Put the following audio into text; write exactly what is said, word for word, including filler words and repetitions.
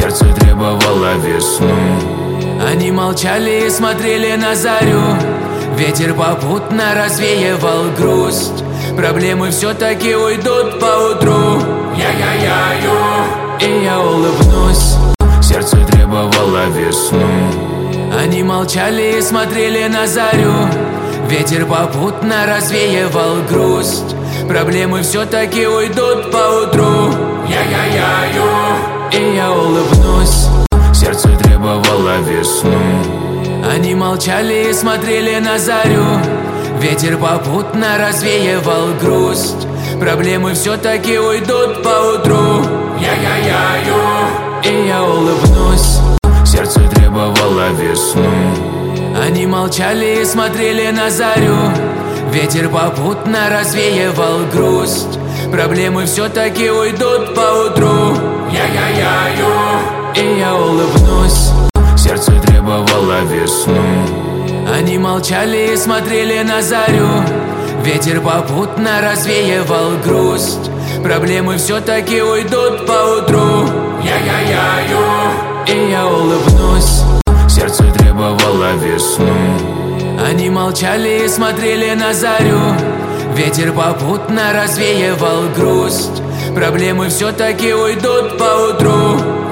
сердце требовало весну. Они молчали и смотрели на зарю. Ветер попутно развеивал грусть. Проблемы все-таки уйдут поутру. Я-я-я-ю, и я улыбнусь. Сердце требовало весну. Они молчали и смотрели на зарю. Ветер попутно развеивал грусть. Проблемы все-таки уйдут поутру. Я-я-я-ю, и я улыбнусь. Сердце требовало весну. Они молчали и смотрели на зарю. Ветер попутно развеивал грусть. Проблемы все-таки уйдут поутру. Я-я-я-ю, и я улыбнусь. Сердце требовало весну. Они молчали и смотрели на зарю. Ветер попутно развеивал грусть. Проблемы все-таки уйдут поутру. Я-я-я-ю, и я улыбнусь. Сердце требовало весну. Они молчали и смотрели на зарю. Ветер попутно развеивал грусть. Проблемы все-таки уйдут поутру. Я-я-я-ю, и я улыбнусь. Сердце требовало весну. Они молчали и смотрели на зарю. Ветер попутно развеивал грусть. Проблемы все-таки уйдут поутру.